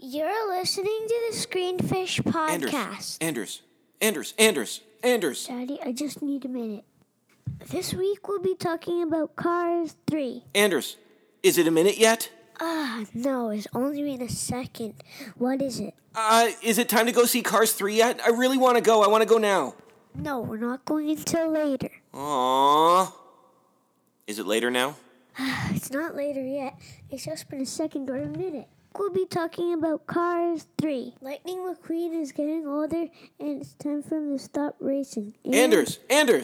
You're listening to the Screenfish Podcast. Anders. Daddy, I just need a minute. This week we'll be talking about Cars 3. Anders, is it a minute yet? No, it's only been a second. What is it? Is it time to go see Cars 3 yet? I really want to go. I want to go now. No, we're not going until later. Aww. Is it later now? It's not later yet. It's just been a second or a minute. We'll be talking about Cars 3. Lightning McQueen is getting older, and it's time for him to stop racing. Anders!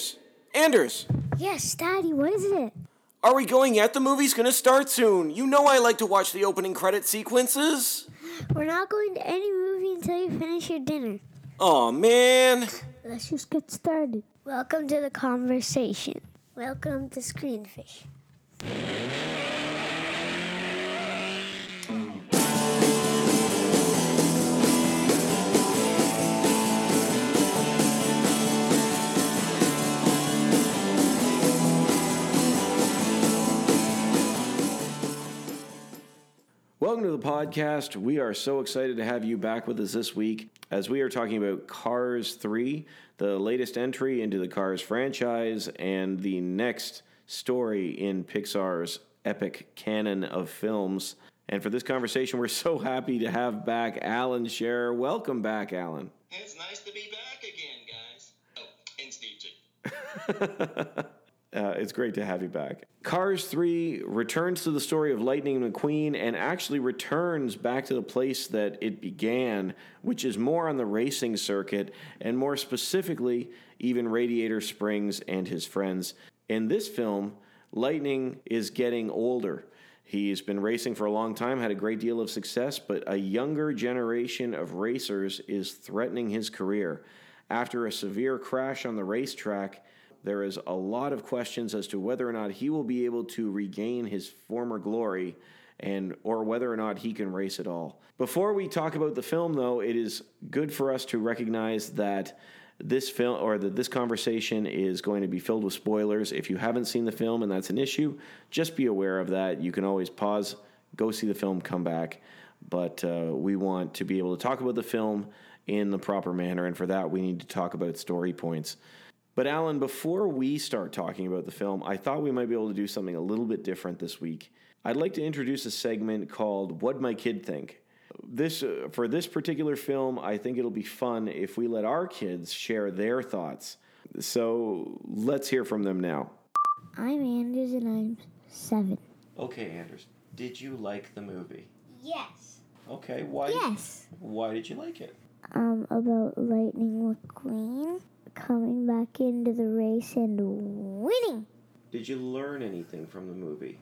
Yes, Daddy, what is it? Are we going yet? The movie's gonna start soon. You know I like to watch the opening credit sequences. We're not going to any movie until you finish your dinner. Aw, man. Let's just get started. Welcome to the conversation. Welcome to Screenfish. Welcome to the podcast. We are so excited to have you back with us this week as we are talking about Cars 3, the latest entry into the Cars franchise and the next story in Pixar's epic canon of films. And for this conversation, we're so happy to have back Alan Scherer. Welcome back, Alan. It's nice to be back again, guys. Oh, and Steve, too. It's great to have you back. Cars 3 returns to the story of Lightning McQueen and actually returns back to the place that it began, which is more on the racing circuit, and more specifically, even Radiator Springs and his friends. In this film, Lightning is getting older. He's been racing for a long time, had a great deal of success, but a younger generation of racers is threatening his career. After a severe crash on the racetrack, there is a lot of questions as to whether or not he will be able to regain his former glory or whether or not he can race at all. Before we talk about the film, though, it is good for us to recognize that this film or that this conversation is going to be filled with spoilers. If you haven't seen the film and that's an issue, just be aware of that. You can always pause, go see the film, come back. But we want to be able to talk about the film in the proper manner, and for that we need to talk about story points. But Alan, before we start talking about the film, I thought we might be able to do something a little bit different this week. I'd like to introduce a segment called What'd My Kid Think? For this particular film, I think it'll be fun if we let our kids share their thoughts. So let's hear from them now. I'm Anders and I'm 7. Okay, Anders, did you like the movie? Yes. Okay, why? Yes. Why did you like it? About Lightning McQueen coming back into the race and winning. Did you learn anything from the movie?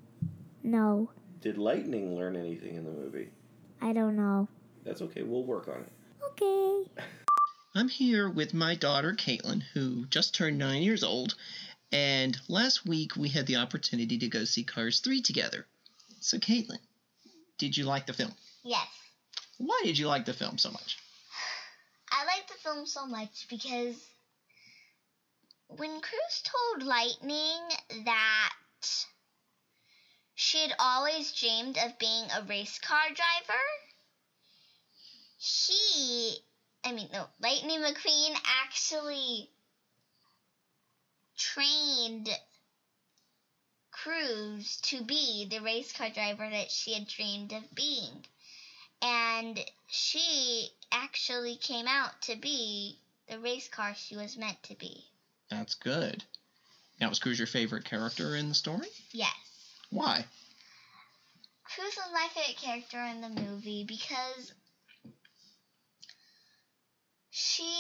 No. Did Lightning learn anything in the movie? I don't know. That's okay, we'll work on it. Okay. I'm here with my daughter, Caitlin, who just turned 9 years old, and last week we had the opportunity to go see Cars 3 together. So, Caitlin, did you like the film? Yes. Why did you like the film so much? I like the film so much because when Cruz told Lightning that she had always dreamed of being a race car driver, Lightning McQueen actually trained Cruz to be the race car driver that she had dreamed of being. And she actually came out to be the race car she was meant to be. That's good. Now, was Cruz your favorite character in the story? Yes. Why? Cruz was my favorite character in the movie because she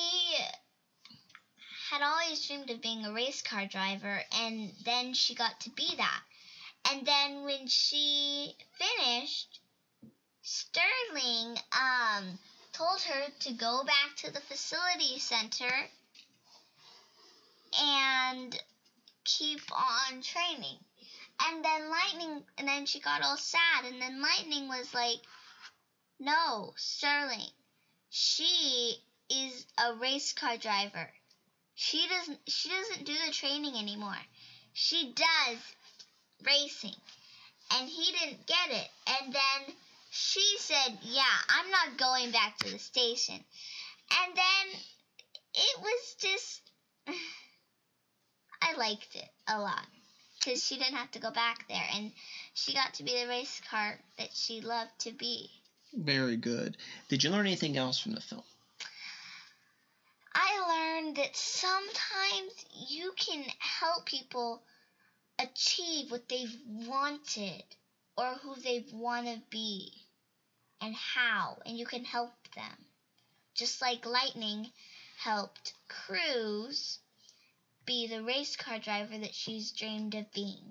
had always dreamed of being a race car driver, and then she got to be that. And then when she finished, Sterling told her to go back to the facility center and keep on training. And then she got all sad, and then Lightning was like, "No, Sterling, she is a race car driver. She doesn't do the training anymore. She does racing." And he didn't get it. And then she said, yeah, I'm not going back to the station. And then it was just, I liked it a lot because she didn't have to go back there, and she got to be the race car that she loved to be. Very good. Did you learn anything else from the film? I learned that sometimes you can help people achieve what they've wanted or who they want to be and how, and you can help them. Just like Lightning helped Cruz be the race car driver that she's dreamed of being.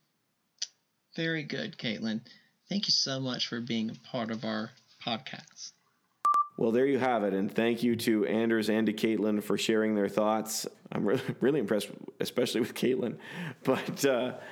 Very good, Caitlin. Thank you so much for being a part of our podcast. Well, there you have it, and thank you to Anders and to Caitlin for sharing their thoughts. I'm really impressed, especially with Caitlin. But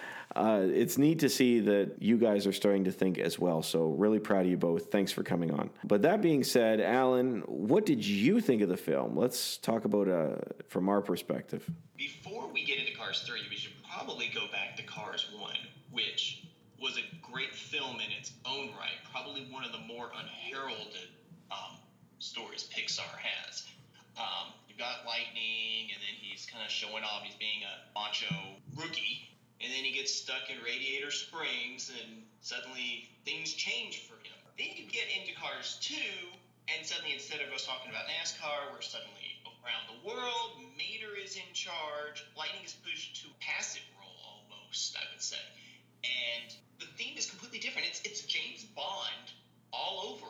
it's neat to see that you guys are starting to think as well, so really proud of you both. Thanks for coming on. But that being said, Alan, what did you think of the film? Let's talk about from our perspective. Before we get into Cars 3, we should probably go back to Cars 1, which was a great film in its own right, probably one of the more unheralded stories Pixar has. You've got Lightning, and then he's kind of showing off he's being a macho rookie, and then he gets stuck in Radiator Springs, and suddenly things change for him. Then you get into Cars 2, and suddenly instead of us talking about NASCAR, we're suddenly around the world. Mater is in charge. Lightning is pushed to a passive role almost, I would say. And the theme is completely different. It's James Bond all over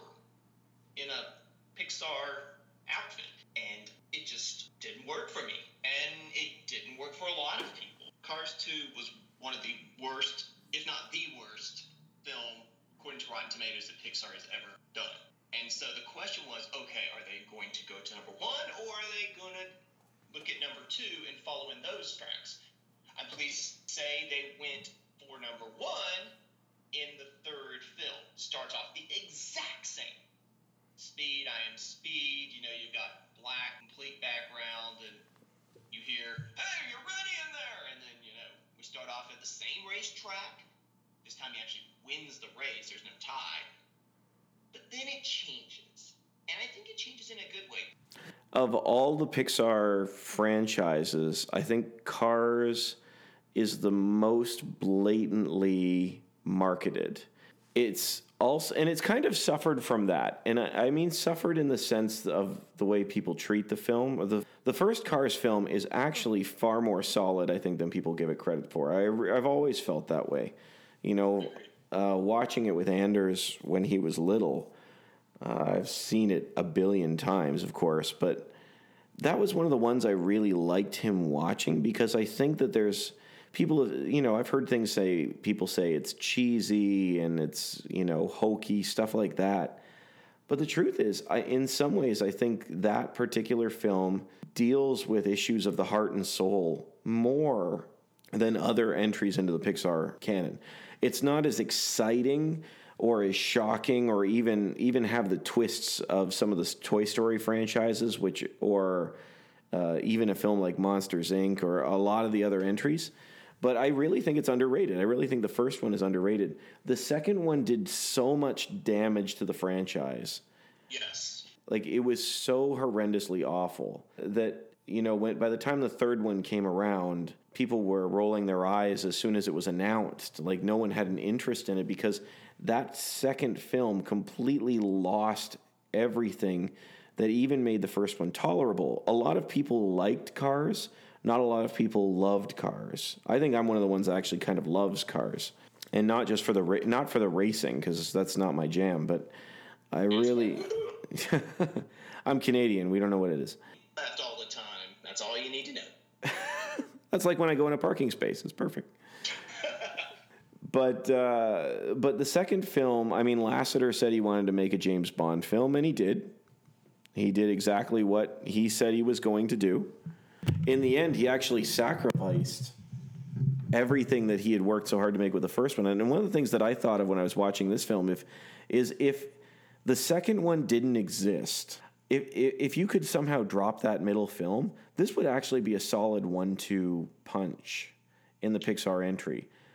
in a Pixar outfit, and it just didn't work for me, and it didn't work for a lot of people. Cars 2 was one of the worst, if not the worst, film, according to Rotten Tomatoes, that Pixar has ever done. And so the question was, okay, are they going to go to number 1, or are they going to look at number 2 and follow in those tracks? I'm pleased to say they went for number 1 in the third film. Starts off the exact same. Speed, I am Speed, you've got black, complete background, and you hear, hey, you're ready in there! And then, we start off at the same racetrack. This time he actually wins the race, there's no tie. But then it changes, and I think it changes in a good way. Of all the Pixar franchises, I think Cars is the most blatantly marketed. It's also, and it's kind of suffered from that. And I mean suffered in the sense of the way people treat the film. The first Cars film is actually far more solid, I think, than people give it credit for. I've always felt that way. Watching it with Anders when he was little, I've seen it a billion times, of course, but that was one of the ones I really liked him watching, because I think that there's people, I've heard people say it's cheesy and it's, hokey, stuff like that. But the truth is, in some ways, I think that particular film deals with issues of the heart and soul more than other entries into the Pixar canon. It's not as exciting or as shocking, or even have the twists of some of the Toy Story franchises, or even a film like Monsters, Inc., or a lot of the other entries. But I really think it's underrated. I really think the first one is underrated. The second one did so much damage to the franchise. Yes. Like, it was so horrendously awful that, by the time the third one came around, people were rolling their eyes as soon as it was announced. Like, no one had an interest in it, because that second film completely lost everything that even made the first one tolerable. A lot of people liked Cars. Not a lot of people loved Cars. I think I'm one of the ones that actually kind of loves Cars, and not just for not for the racing, because that's not my jam. But I really, I'm Canadian. We don't know what it is. Left all the time. That's all you need to know. That's like when I go in a parking space. It's perfect. But the second film, I mean, Lasseter said he wanted to make a James Bond film, and he did. He did exactly what he said he was going to do. In the end, he actually sacrificed everything that he had worked so hard to make with the first one. And one of the things that I thought of when I was watching this film, if the second one didn't exist, if you could somehow drop that middle film, this would actually be a solid 1-2 punch in the Pixar entry.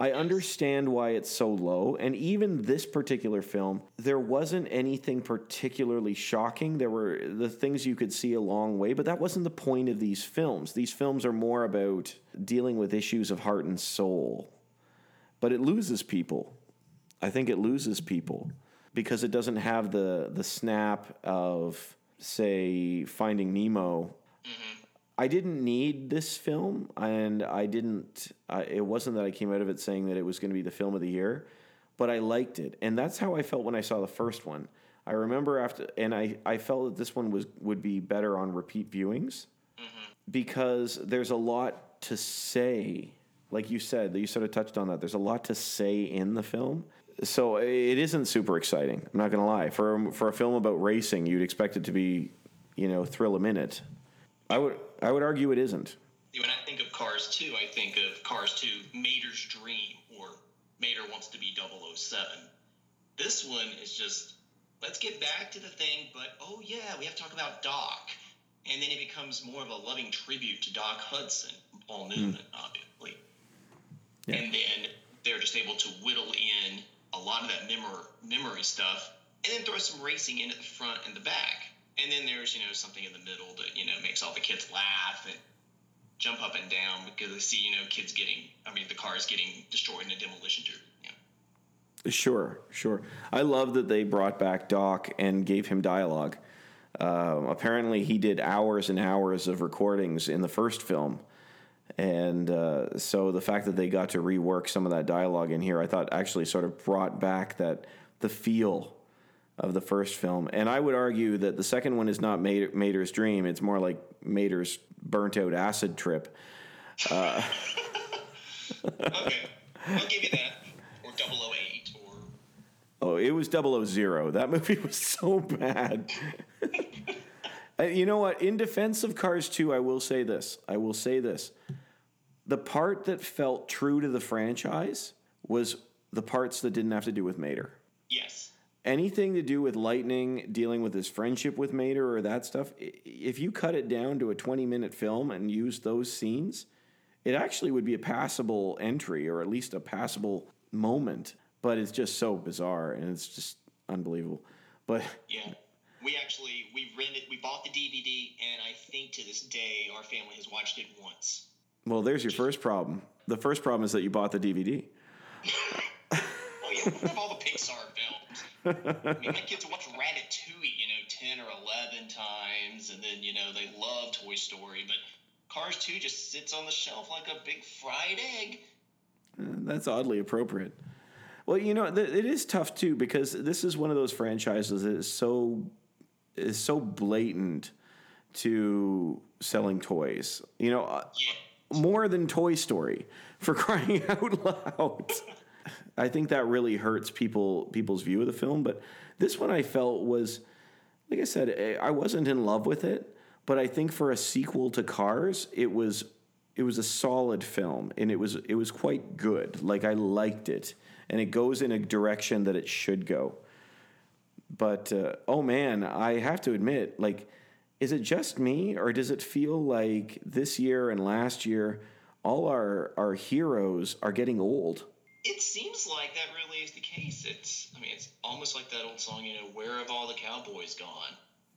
I understand why it's so low. And even this particular film, there wasn't anything particularly shocking. There were the things you could see a long way, but that wasn't the point of these films. These films are more about dealing with issues of heart and soul. But it loses people. I think it loses people because it doesn't have the snap of, say, Finding Nemo. I didn't need this film, and I didn't. It wasn't that I came out of it saying that it was going to be the film of the year, but I liked it, and that's how I felt when I saw the first one. I remember I felt that this one would be better on repeat viewings because there's a lot to say. Like you said, you sort of touched on that. There's a lot to say in the film. So it isn't super exciting. I'm not going to lie. For a film about racing, you'd expect it to be, thrill a minute. I would argue it isn't. When I think of Cars 2, I think of Cars 2, Mater's Dream, or Mater Wants to Be 007. This one is just, let's get back to the thing, but oh yeah, we have to talk about Doc. And then it becomes more of a loving tribute to Doc Hudson, Paul Newman, obviously. Yeah. And then they're just able to whittle in a lot of that memory stuff, and then throw some racing in at the front and the back. And then there's, something in the middle that, makes all the kids laugh and jump up and down because they see, the cars getting destroyed in a demolition derby. Sure. I love that they brought back Doc and gave him dialogue. Apparently he did hours and hours of recordings in the first film. And so the fact that they got to rework some of that dialogue in here, I thought actually sort of brought back the feel of the first film. And I would argue that the second one is not Mater's Dream. It's more like Mater's burnt out acid trip. Okay. I'll give you that. Or 008 or... Oh, it was 000. That movie was so bad. You know what? In defense of Cars 2, I will say this. The part that felt true to the franchise was the parts that didn't have to do with Mater. Yes. Anything to do with Lightning, dealing with his friendship with Mater or that stuff, if you cut it down to a 20-minute film and use those scenes, it actually would be a passable entry or at least a passable moment. But it's just so bizarre and it's just unbelievable. But yeah. We bought the DVD, and I think to this day our family has watched it once. Well, there's your first problem. The first problem is that you bought the DVD. Oh, yeah, we have all the Pixar films. I mean, my kids watch Ratatouille, 10 or 11 times, and then, they love Toy Story, but Cars 2 just sits on the shelf like a big fried egg. That's oddly appropriate. Well, it is tough, too, because this is one of those franchises that is so blatant to selling toys. More than Toy Story, for crying out loud. I think that really hurts people's view of the film. But this one I felt was, like I said, I wasn't in love with it. But I think for a sequel to Cars, it was a solid film, and it was quite good. Like, I liked it, and it goes in a direction that it should go. But oh man, I have to admit, like, is it just me, or does it feel like this year and last year, all our heroes are getting old? It seems like that really is the case. It's almost like that old song, where have all the cowboys gone?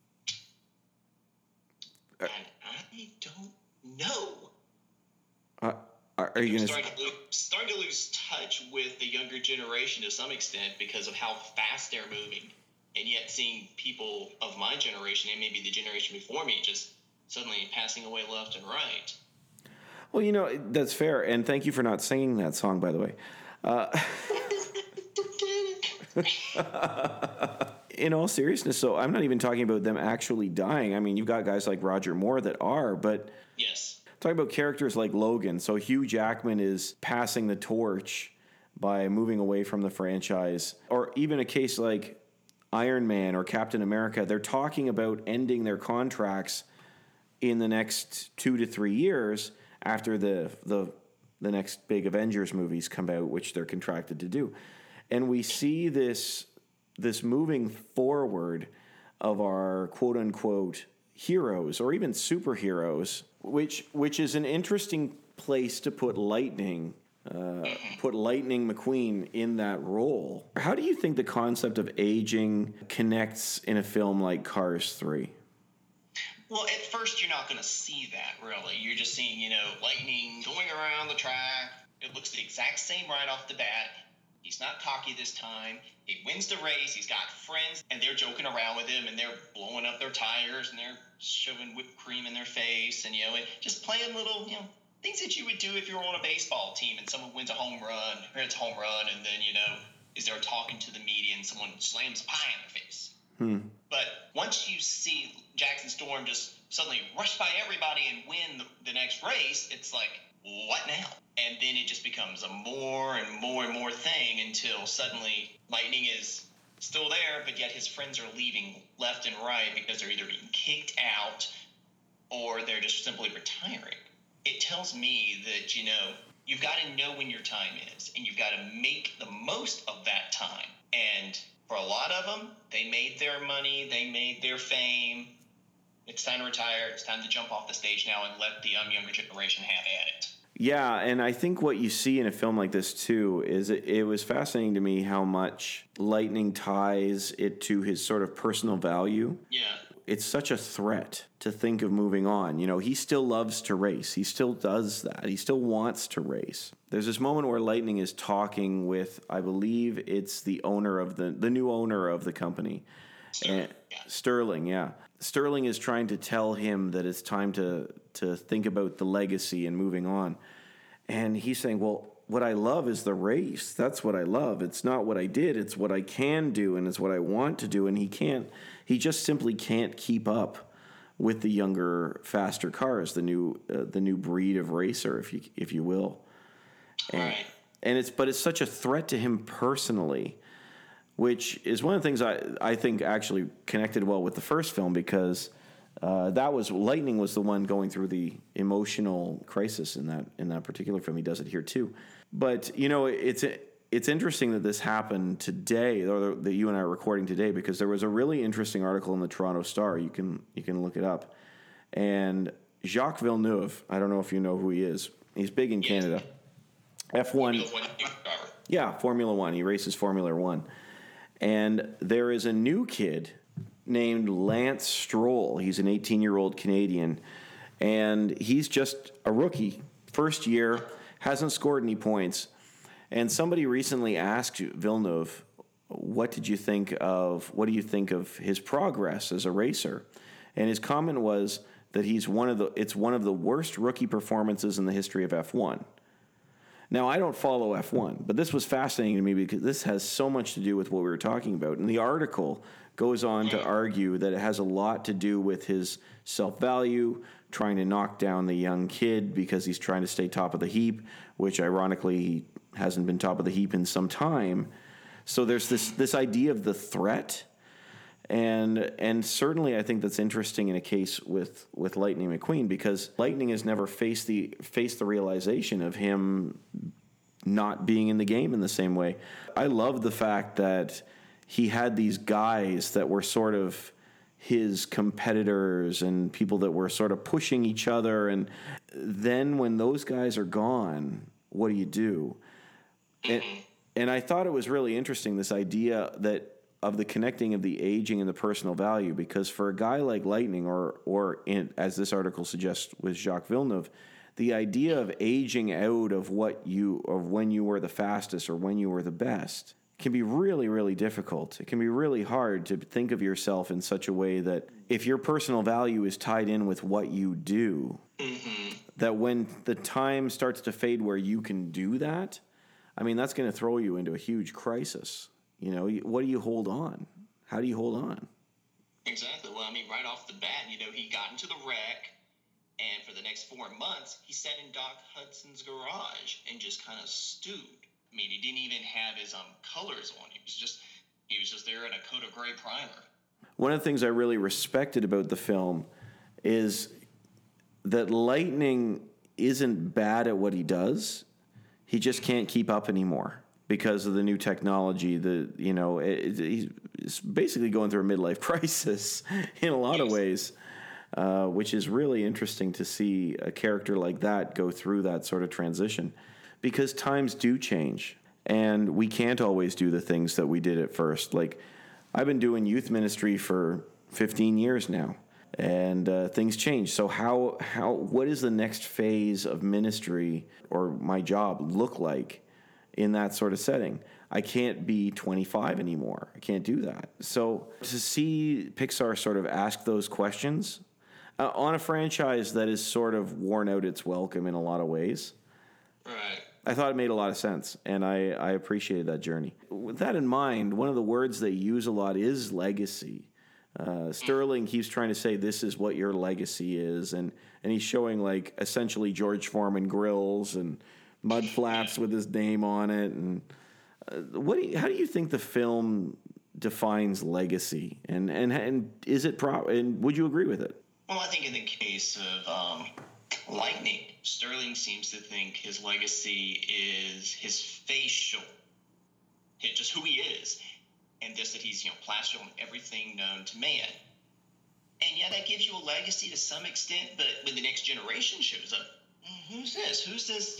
And I don't know. Are you going to starting to lose touch with the younger generation to some extent because of how fast they're moving, and yet seeing people of my generation and maybe the generation before me just suddenly passing away left and right. Well, that's fair, and thank you for not singing that song, by the way. In all seriousness, so I'm not even talking about them actually dying. I mean, you've got guys like Roger Moore that are, but yes, talking about characters like Logan. So Hugh Jackman is passing the torch by moving away from the franchise, or even a case like Iron Man or Captain America. They're talking about ending their contracts in the next 2 to 3 years after the next big Avengers movies come out, which they're contracted to do. And we see this moving forward of our quote-unquote heroes or even superheroes, which is an interesting place to put Lightning put Lightning McQueen in that role. How do you think the concept of aging connects in a film like Cars 3? Well, at first you're not going to see that, really. You're just seeing, Lightning going around the track. It looks the exact same right off the bat. He's not cocky this time. He wins the race. He's got friends, and they're joking around with him, and they're blowing up their tires, and they're shoving whipped cream in their face, and, and just playing little, things that you would do if you were on a baseball team and someone wins a home run, or it's a home run, and then, is there talking to the media and someone slams a pie in their face. But once you see Jackson Storm just suddenly rush by everybody and win the next race, it's like, what now? And then it just becomes a more and more and more thing until suddenly Lightning is still there, but yet his friends are leaving left and right because they're either being kicked out or they're just simply retiring. It tells me that, you've got to know when your time is, and you've got to make the most of that time. And for a lot of them, they made their money, they made their fame. It's time to retire. It's time to jump off the stage now and let the younger generation have at it. Yeah, and I think what you see in a film like this, too, is it was fascinating to me how much Lightning ties it to his sort of personal value. Yeah. It's such a threat to think of moving on. He still loves to race. He still does that. He still wants to race. There's this moment where Lightning is talking with, I believe it's the owner of the new owner of the company. Sterling, yeah. Sterling is trying to tell him that it's time to think about the legacy and moving on. And he's saying, well, what I love is the race. That's what I love. It's not what I did. It's what I can do, and it's what I want to do. And he just simply can't keep up with the younger, faster cars, the new breed of racer, if you will. Right. And it's such a threat to him personally, which is one of the things I think actually connected well with the first film, because Lightning was the one going through the emotional crisis in that particular film. He does it here too. But it's interesting that this happened today, or that you and I are recording today, because there was a really interesting article in the Toronto Star. You can look it up. And Jacques Villeneuve, I don't know if you know who he is. He's big in Canada. F1. Yeah, Formula One. He races Formula One. And there is a new kid named Lance Stroll. He's an 18-year-old Canadian, and he's just a rookie. First year, hasn't scored any points. And somebody recently asked Villeneuve, what do you think of his progress as a racer? And his comment was that it's one of the worst rookie performances in the history of F1. Now, I don't follow F1, but this was fascinating to me because this has so much to do with what we were talking about. And the article goes on to argue that it has a lot to do with his self-value, trying to knock down the young kid because he's trying to stay top of the heap, which ironically he hasn't been top of the heap in some time. So there's this idea of the threat. And certainly I think that's interesting in a case with Lightning McQueen, because Lightning has never faced the realization of him not being in the game in the same way. I love the fact that he had these guys that were sort of his competitors and people that were sort of pushing each other. And then when those guys are gone, what do? And I thought it was really interesting, this idea of the connecting of the aging and the personal value, because for a guy like Lightning, as this article suggests with Jacques Villeneuve, the idea of aging out of when you were the fastest or when you were the best can be really, really difficult. It can be really hard to think of yourself in such a way that if your personal value is tied in with what you do, that when the time starts to fade where you can do that, I mean, that's going to throw you into a huge crisis. What do you hold on? How do you hold on? Exactly. Well, I mean, right off the bat, he got into the wreck, and for the next 4 months, he sat in Doc Hudson's garage and just kind of stewed. I mean, he didn't even have his colors on. He was just there in a coat of gray primer. One of the things I really respected about the film is that Lightning isn't bad at what he does. He just can't keep up anymore because of the new technology. He's basically going through a midlife crisis in a lot of ways, which is really interesting to see a character like that go through that sort of transition. because times do change, and we can't always do the things that we did at first. Like, I've been doing youth ministry for 15 years now, and things change. So what is the next phase of ministry or my job look like in that sort of setting? I can't be 25 anymore. I can't do that. So to see Pixar sort of ask those questions on a franchise that is sort of worn out its welcome in a lot of ways, Right. I thought it made a lot of sense, and I appreciated that journey. With that in mind, one of the words they use a lot is legacy. Sterling keeps trying to say this is what your legacy is, and he's showing like essentially George Foreman grills and mud flaps with his name on it. And how do you think the film defines legacy, and is it and would you agree with it? Well, I think in the case of Lightning, Sterling seems to think his legacy is his facial, just who he is, and just that he's plastered on everything known to man. And yeah, that gives you a legacy to some extent, but when the next generation shows up, who's this? Who's this,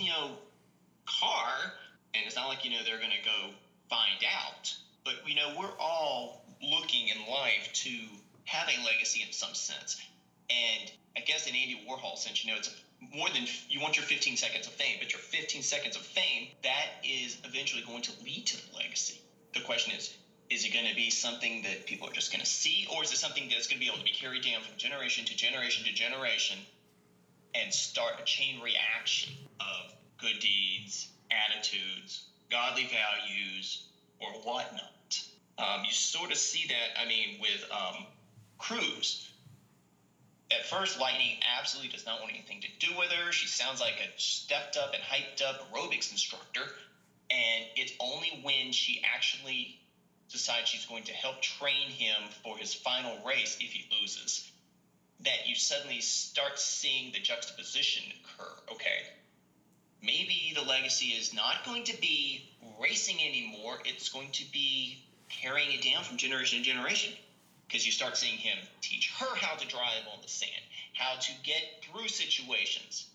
car? And it's not like, they're going to go find out. But, we're all looking in life to have a legacy in some sense. And I guess in Andy Warhol sense, it's more than you want your 15 seconds of fame, but your 15 seconds of fame, that is eventually going to lead to the legacy. The question is it going to be something that people are just going to see, or is it something that's going to be able to be carried down from generation to generation to generation and start a chain reaction of good deeds, attitudes, godly values, or whatnot? You sort of see that, with Cruz. At first, Lightning absolutely does not want anything to do with her. She sounds like a stepped up and hyped up aerobics instructor. And it's only when she actually decides she's going to help train him for his final race if he loses that you suddenly start seeing the juxtaposition occur. Okay, maybe the legacy is not going to be racing anymore. It's going to be carrying it down from generation to generation. Because you start seeing him teach her how to drive on the sand, how to get through situations.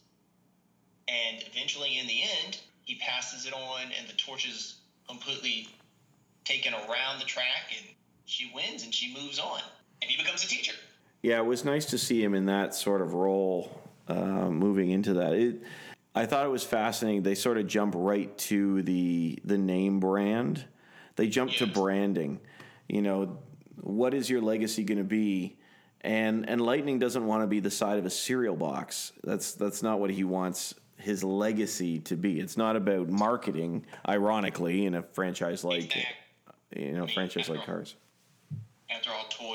And eventually, in the end, he passes it on and the torch is completely taken around the track and she wins and she moves on. And he becomes a teacher. Yeah, it was nice to see him in that sort of role moving into that. I thought it was fascinating. They sort of jump right to the name brand. They jump to branding. What is your legacy going to be? And Lightning doesn't want to be the side of a cereal box. That's not what he wants his legacy to be. It's not about marketing, ironically, in a franchise like like Cars. After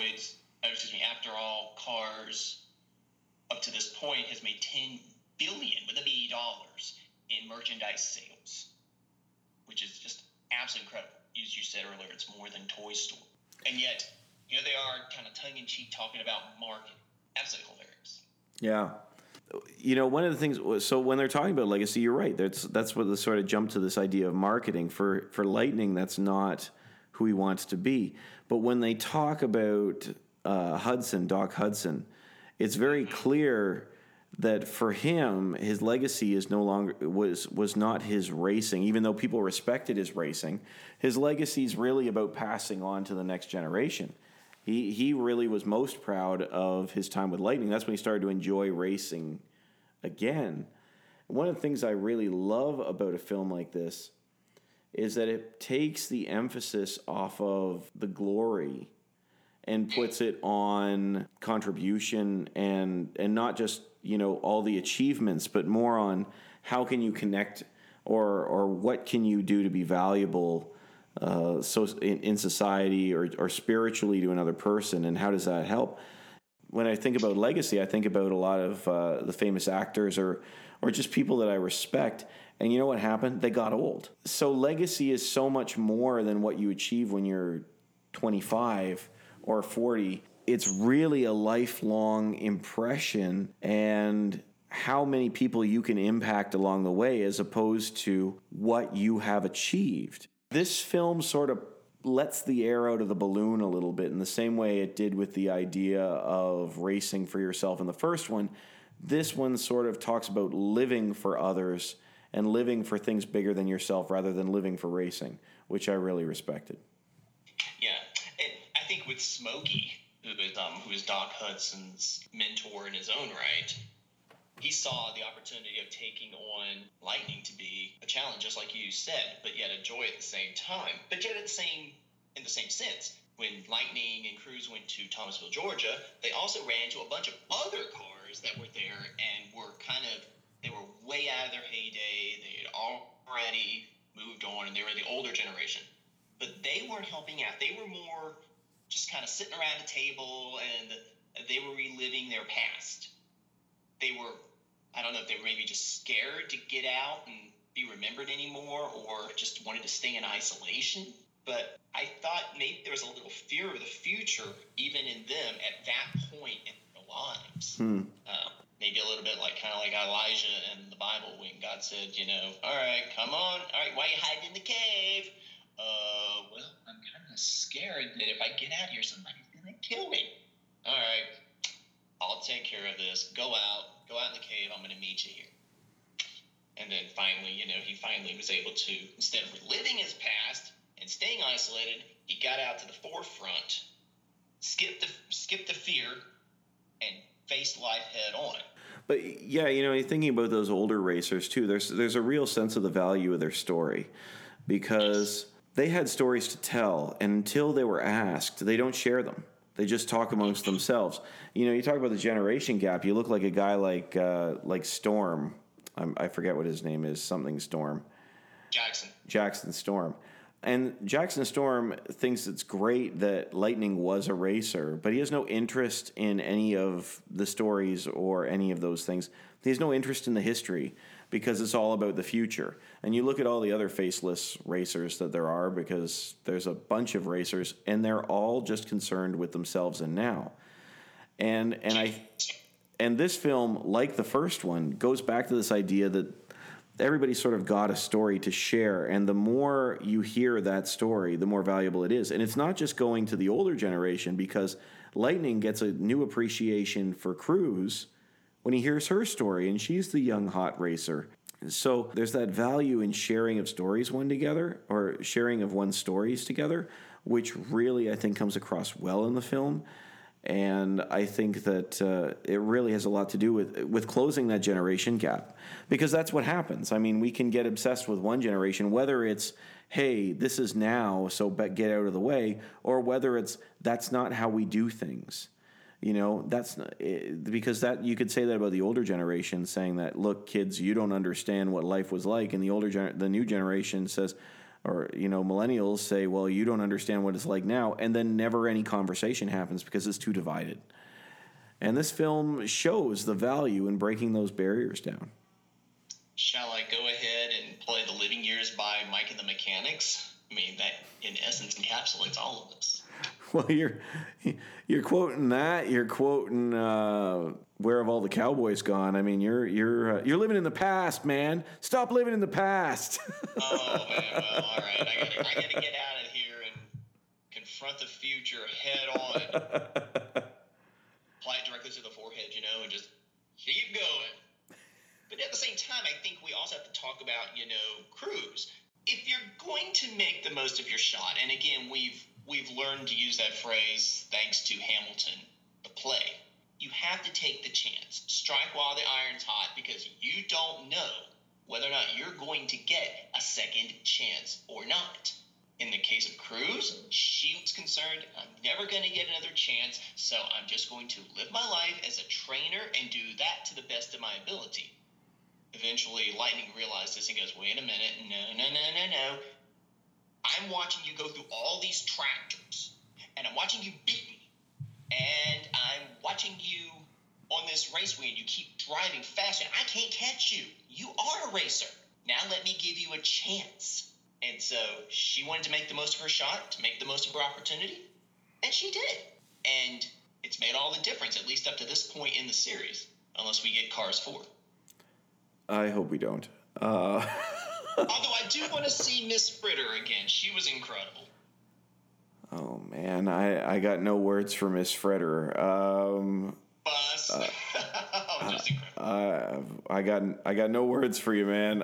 all, Cars up to this point has made $10 billion with a B dollars in merchandise sales, which is just absolutely incredible. As you said earlier, it's more than Toy Story. And yet, here they are, kind of tongue-in-cheek, talking about marketing. Absolutely hilarious. Yeah. One of the things, so when they're talking about legacy, you're right. That's what the sort of jump to this idea of marketing. For Lightning, that's not who he wants to be. But when they talk about Doc Hudson, it's very clear that for him, his legacy is no longer was not his racing, even though people respected his racing. His legacy is really about passing on to the next generation. He really was most proud of his time with Lightning. That's when he started to enjoy racing again. One of the things I really love about a film like this is that it takes the emphasis off of the glory and puts it on contribution and not just all the achievements, but more on how can you connect or what can you do to be valuable in society or spiritually to another person, and how does that help? When I think about legacy, I think about a lot of the famous actors or just people that I respect. And you know what happened? They got old. So legacy is so much more than what you achieve when you're 25 or 40. It's really a lifelong impression and how many people you can impact along the way as opposed to what you have achieved. This film sort of lets the air out of the balloon a little bit in the same way it did with the idea of racing for yourself in the first one. This one sort of talks about living for others and living for things bigger than yourself rather than living for racing, which I really respected. Yeah, and I think with Smokey, who is Doc Hudson's mentor in his own right, he saw the opportunity of taking on Lightning to be a challenge, just like you said, but yet a joy at the same time. But yet in the same sense, when Lightning and Cruz went to Thomasville, Georgia, they also ran into a bunch of other cars that were there and they were way out of their heyday. They had already moved on, and they were the older generation. But they weren't helping out. They were more just kind of sitting around a table, and they were reliving their past. They were, I don't know if they were maybe just scared to get out and be remembered anymore, or just wanted to stay in isolation. But I thought maybe there was a little fear of the future even in them at that point in their lives. Maybe a little bit kind of like Elijah in the Bible when God said, all right, come on. All right, why are you hiding in the cave? Well, I'm kind of scared that if I get out here, somebody's going to kill me. All right, I'll take care of this. Go out in the cave. I'm going to meet you here. And then finally, he finally was able to, instead of reliving his past and staying isolated, he got out to the forefront, skipped the fear, and faced life head on. But yeah, thinking about those older racers too, there's a real sense of the value of their story, because they had stories to tell, and until they were asked, they don't share them. They just talk amongst themselves. You talk about the generation gap. You look like a guy like Storm. I forget what his name is. Something Storm. Jackson Storm. And Jackson Storm thinks it's great that Lightning was a racer, but he has no interest in any of the stories or any of those things. He has no interest in the history because it's all about the future. And you look at all the other faceless racers that there are, because there's a bunch of racers, and they're all just concerned with themselves and now. And this film, like the first one, goes back to this idea that everybody sort of got a story to share, and the more you hear that story, the more valuable it is. And it's not just going to the older generation, because Lightning gets a new appreciation for Cruz when he hears her story, and she's the young, hot racer. So there's that value in sharing of stories or sharing of one's stories together, which really, I think, comes across well in the film. And I think that it really has a lot to do with closing that generation gap, because that's what happens. I mean, we can get obsessed with one generation, whether it's, hey, this is now, so get out of the way, or whether it's, that's not how we do things. That's not, because that you could say that about the older generation, saying that, look, kids, you don't understand what life was like, and the new generation says, or, millennials say, well, you don't understand what it's like now, and then never any conversation happens because it's too divided. And this film shows the value in breaking those barriers down. Shall I go ahead and play The Living Years by Mike and the Mechanics? I mean, that, in essence, encapsulates all of this. Well, you're quoting that. You're quoting "Where Have All the Cowboys Gone?" I mean, you're living in the past, man. Stop living in the past. Oh man, well, all right. I gotta get out of here and confront the future head on. Apply it directly to the forehead, and just keep going. But at the same time, I think we also have to talk about, Cruz. If you're going to make the most of your shot, and again, we've learned to use that phrase thanks to Hamilton, the play. You have to take the chance. Strike while the iron's hot, because you don't know whether or not you're going to get a second chance or not. In the case of Cruz, she was concerned, I'm never going to get another chance, so I'm just going to live my life as a trainer and do that to the best of my ability. Eventually, Lightning realized this and goes, wait a minute, no. I'm watching you go through all these tractors, and I'm watching you beat me, and I'm watching you on this raceway, and you keep driving faster. I can't catch you. You are a racer. Now let me give you a chance. And so she wanted to make the most of her shot, to make the most of her opportunity, and she did. And it's made all the difference, at least up to this point in the series, unless we get Cars 4. I hope we don't. Although I do want to see Miss Fritter again. She was incredible. Oh, man. I got no words for Miss Fritter. Bus. Oh, Just incredible. I got no words for you, man.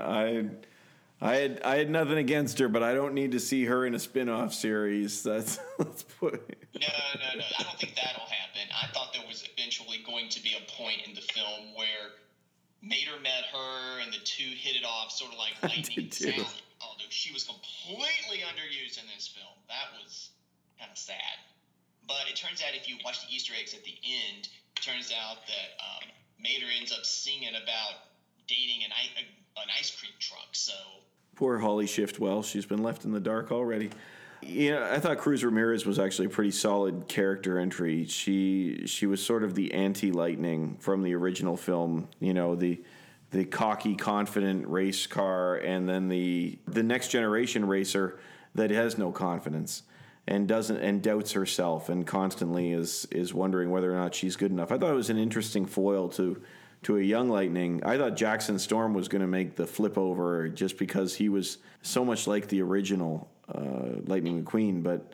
I had nothing against her, but I don't need to see her in a spin-off series. Let's put. No. I don't think that'll happen. I thought there was eventually going to be a point in the film where Mater met her and the two hit it off, sort of like Lightning and Sally. Although she was completely underused in this film. That was kind of sad. But it turns out if you watch the Easter eggs at the end, it turns out that Mater ends up singing about dating an ice cream truck. So Poor Holly Shiftwell. She's been left in the dark already. I thought Cruz Ramirez was actually a pretty solid character entry. She was sort of the anti-Lightning from the original film. The cocky, confident race car, and then the next generation racer that has no confidence and doubts herself and constantly is wondering whether or not she's good enough. I thought it was an interesting foil to a young Lightning. I thought Jackson Storm was going to make the flip over just because he was so much like the original Lightning McQueen. But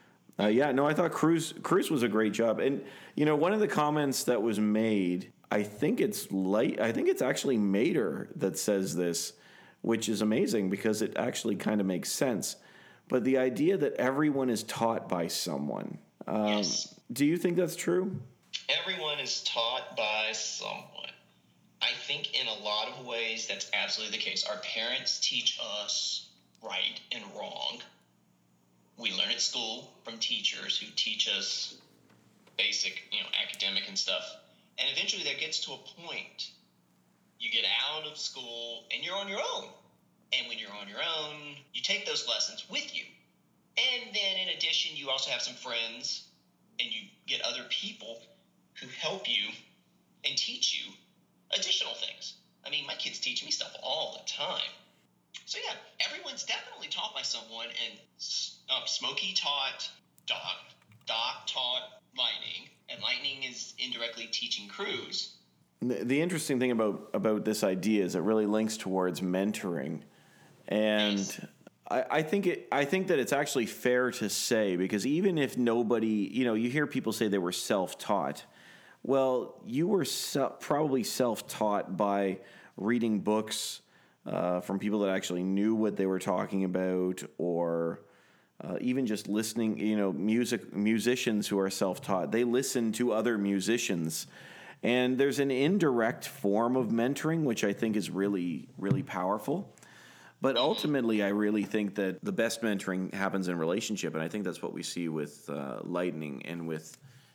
I thought Cruz was a great job. And one of the comments that was made, I think it's actually Mater that says this, which is amazing because it actually kind of makes sense. But the idea that everyone is taught by someone, yes. Do you think that's true? Everyone is taught by someone. I think in a lot of ways that's absolutely the case. Our parents teach us right and wrong. We learn at school from teachers who teach us basic, academic and stuff. And eventually there gets to a point, you get out of school and you're on your own. And when you're on your own, you take those lessons with you. And then in addition, you also have some friends and you get other people who help you and teach you additional things. I mean, my kids teach me stuff all the time. So yeah, everyone's definitely taught by someone, and Smokey taught Doc, Doc taught Lightning, and Lightning is indirectly teaching Cruz. The interesting thing about this idea is it really links towards mentoring, and yes. I think that it's actually fair to say, because even if nobody, you hear people say they were self-taught. Well, you were probably self-taught by reading books from people that actually knew what they were talking about, or even just listening, musicians who are self-taught. They listen to other musicians. And there's an indirect form of mentoring, which I think is really, really powerful. But ultimately, I really think that the best mentoring happens in relationship, and I think that's what we see with Lightning and with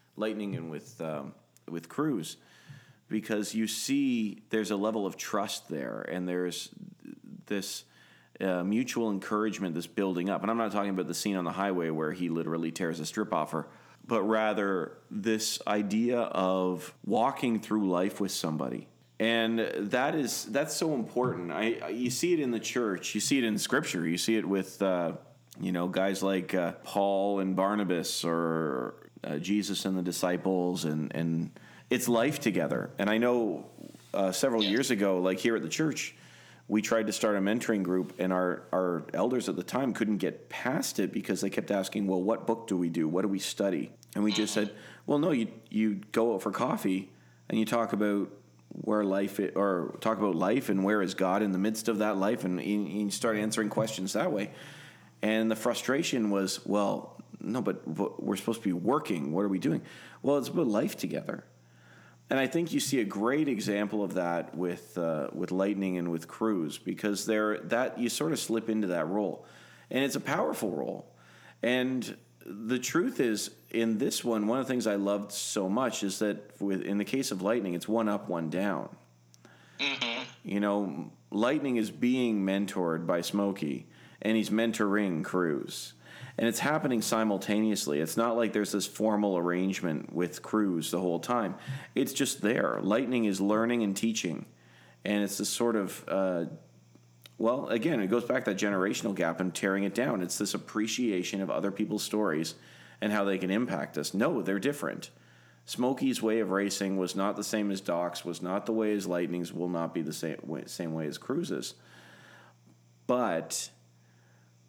Cruz, because you see there's a level of trust there, and there's this mutual encouragement that's building up. And I'm not talking about the scene on the highway where he literally tears a strip off her, but rather this idea of walking through life with somebody. And that's so important. You see it in the church. You see it in Scripture. You see it with guys like Paul and Barnabas, or Jesus and the disciples, and it's life together. And I know several years ago, like here at the church, we tried to start a mentoring group, and our elders at the time couldn't get past it because they kept asking, well, what book do we do? What do we study? And we just said, well, no, you go out for coffee and you talk about where life is, or talk about life and where is God in the midst of that life, and you start answering questions that way. And the frustration was, well, no, but we're supposed to be working. What are we doing? Well, it's about life together. And I think you see a great example of that with Lightning and with Cruz, because you sort of slip into that role, and it's a powerful role. And the truth is, in this one of the things I loved so much is that in the case of Lightning, it's one up, one down. Mm-hmm. Lightning is being mentored by Smokey, and he's mentoring Cruz. And it's happening simultaneously. It's not like there's this formal arrangement with Cruz the whole time. It's just there. Lightning is learning and teaching. And it's this sort of, again, it goes back to that generational gap and tearing it down. It's this appreciation of other people's stories and how they can impact us. No, they're different. Smokey's way of racing was not the same as Doc's, was not the way as Lightning's, will not be the same way as Cruz's. But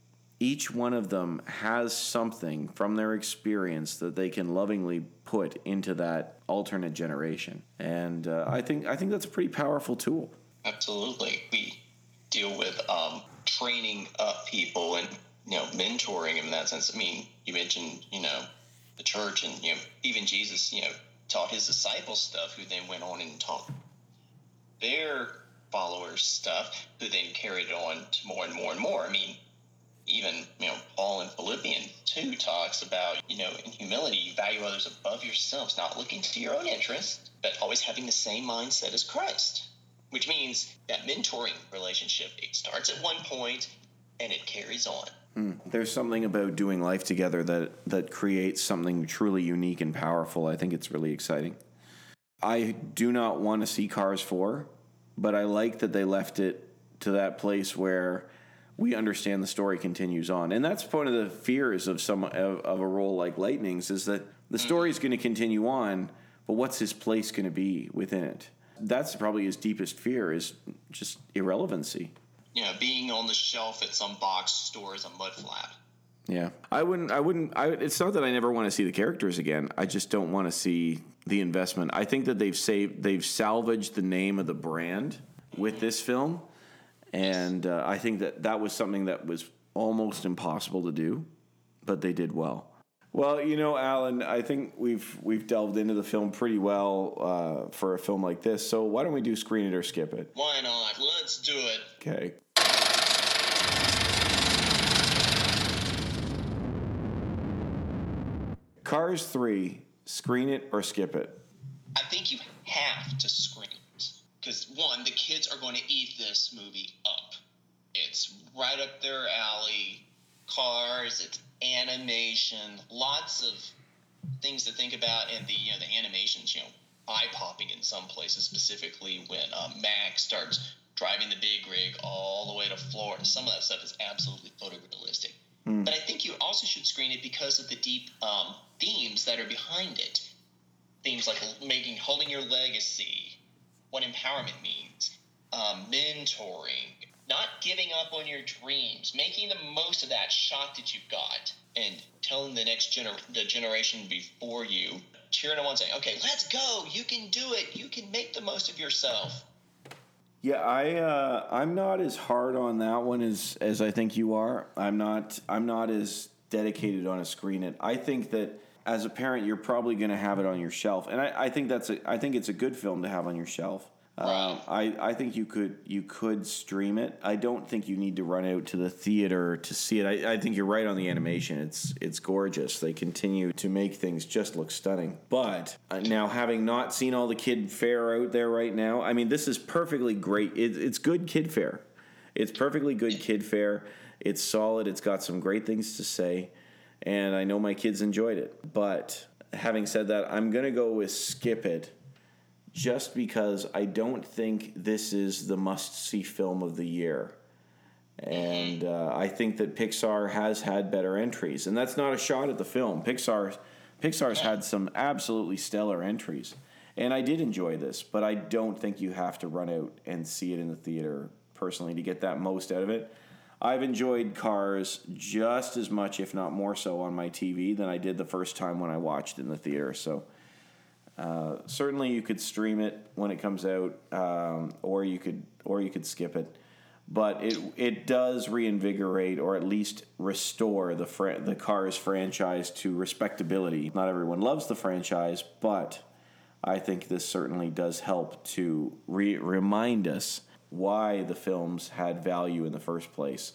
each one of them has something from their experience that they can lovingly put into that alternate generation. And I think that's a pretty powerful tool. Absolutely. We deal with training up people and, mentoring them in that sense. I mean, you mentioned, the church and, even Jesus, taught his disciples stuff, who then went on and taught their followers stuff, who then carried it on to more and more and more. I mean, even, Paul in Philippians 2 talks about, in humility, you value others above yourselves, not looking to your own interest, but always having the same mindset as Christ, which means that mentoring relationship, it starts at one point and it carries on. There's something about doing life together that creates something truly unique and powerful. I think it's really exciting. I do not want to see Cars 4, but I like that they left it to that place where we understand the story continues on. And that's one of the fears of of a role like Lightning's, is that the story is going to continue on, but what's his place going to be within it? That's probably his deepest fear, is just irrelevancy. Being on the shelf at some box store is a mud flap. Yeah. It's not that I never want to see the characters again. I just don't want to see the investment. I think that they've salvaged the name of the brand with this film. And I think that was something that was almost impossible to do, but they did well. Well, Alan, I think we've delved into the film pretty well for a film like this. So why don't we do Screen It or Skip It? Why not? Let's do it. Okay. Cars 3, Screen It or Skip It? I think you have to screen it. Because, one, the kids are going to eat this movie up. It's right up their alley. Cars, it's animation, lots of things to think about, and the animation's eye-popping in some places, specifically when Max starts driving the big rig all the way to Florida. Some of that stuff is absolutely photorealistic. But I think you also should screen it because of the deep themes that are behind it. Themes like holding your legacy, what empowerment means, mentoring, not giving up on your dreams, making the most of that shot that you've got, and telling the next the generation before you, cheering them on, saying, okay, let's go, you can do it, you can make the most of yourself. Yeah, I'm not as hard on that one as I think you are. I'm not as dedicated on a Screen It. I think that as a parent, you're probably going to have it on your shelf, and I think it's a good film to have on your shelf. I think you could stream it. I don't think you need to run out to the theater to see it. I think you're right on the animation. It's gorgeous. They continue to make things just look stunning. But now, having not seen all the kid fare out there right now, I mean, this is perfectly great. It's good kid fare. It's perfectly good kid fare. It's solid. It's got some great things to say, and I know my kids enjoyed it. But having said that, I'm gonna go with Skip It, just because I don't think this is the must-see film of the year. And I think that Pixar has had better entries. And that's not a shot at the film. Pixar's had some absolutely stellar entries. And I did enjoy this, but I don't think you have to run out and see it in the theater, personally, to get that most out of it. I've enjoyed Cars just as much, if not more so, on my TV than I did the first time when I watched it in the theater. So certainly you could stream it when it comes out, or you could skip it. But it does reinvigorate, or at least restore, the Cars franchise to respectability. Not everyone loves the franchise, but I think this certainly does help to remind us why the films had value in the first place,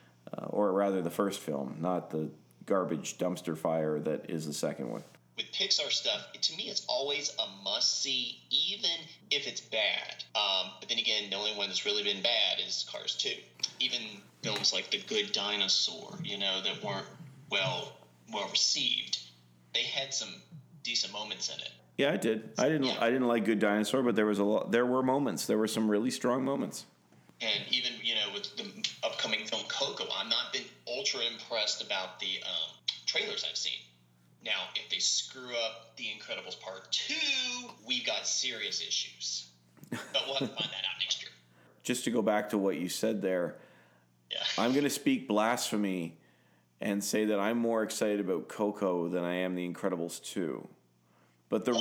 or rather the first film, not the garbage dumpster fire that is the second one. With Pixar stuff, to me, it's always a must-see, even if it's bad. But then again, the only one that's really been bad is Cars 2. Even films like The Good Dinosaur, that weren't well received, they had some decent moments in it. Yeah, I did. I didn't like Good Dinosaur, but there were moments. There were some really strong moments. And even, with the upcoming film Coco, I've not been ultra impressed about the trailers I've seen. Now, if they screw up The Incredibles Part 2, we've got serious issues. But we'll have to find that out next year. Just to go back to what you said there, yeah. I'm going to speak blasphemy and say that I'm more excited about Coco than I am The Incredibles 2. But the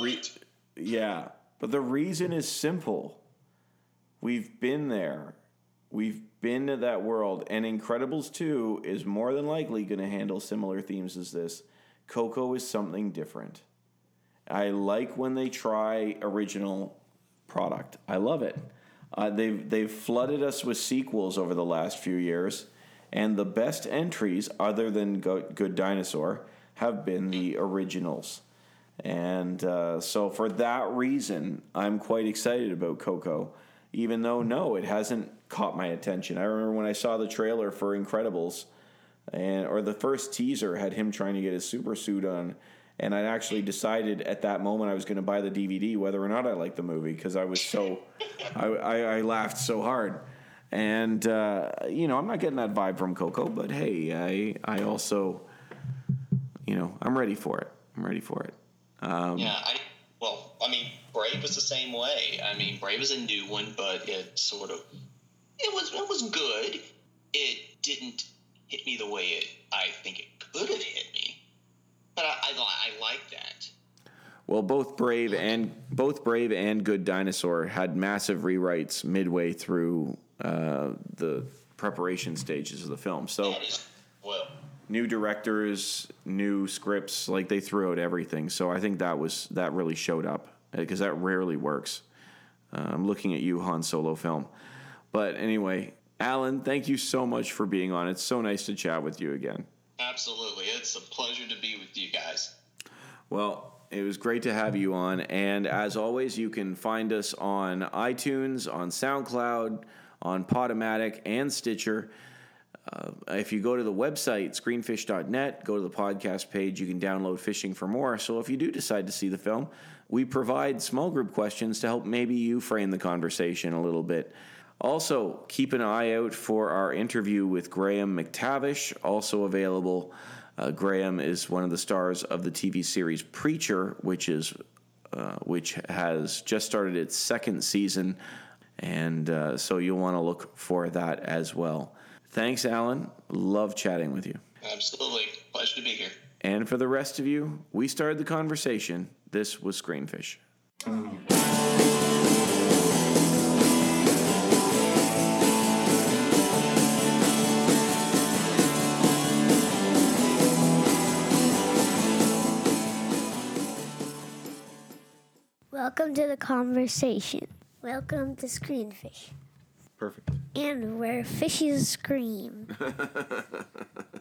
reason is simple. We've been there. We've been to that world, and Incredibles 2 is more than likely going to handle similar themes as this. Coco is something different. I like when they try original product. I love it. They've flooded us with sequels over the last few years, and the best entries, other than Good Dinosaur, have been the originals. And so for that reason, I'm quite excited about Coco, even though, no, it hasn't caught my attention. I remember when I saw the trailer for Incredibles, or the first teaser had him trying to get his super suit on, and I actually decided at that moment I was going to buy the DVD whether or not I liked the movie, because I was so, I laughed so hard. And, I'm not getting that vibe from Coco, but hey, I also, I'm ready for it. Brave was the same way. Brave is a new one, but it was good. It didn't hit me the way I think it could have hit me, but I like that. Well, both Brave and Good Dinosaur had massive rewrites midway through the preparation stages of the film. So, new directors, new scripts, like they threw out everything. So I think that really showed up, because that rarely works. I'm looking at you, Han Solo film. But anyway, Alan, thank you so much for being on. It's so nice to chat with you again. Absolutely. It's a pleasure to be with you guys. Well, it was great to have you on. And as always, you can find us on iTunes, on SoundCloud, on Podomatic, and Stitcher. If you go to the website, screenfish.net, go to the podcast page, you can download Fishing for More. So if you do decide to see the film, we provide small group questions to help maybe you frame the conversation a little bit. Also, keep an eye out for our interview with Graham McTavish, also available. Graham is one of the stars of the TV series Preacher, which has just started its second season, and so you'll want to look for that as well. Thanks, Alan. Love chatting with you. Absolutely. Pleasure to be here. And for the rest of you, we started the conversation. This was Screenfish. Welcome to the conversation. Welcome to Screenfish. Perfect. And where fishes scream.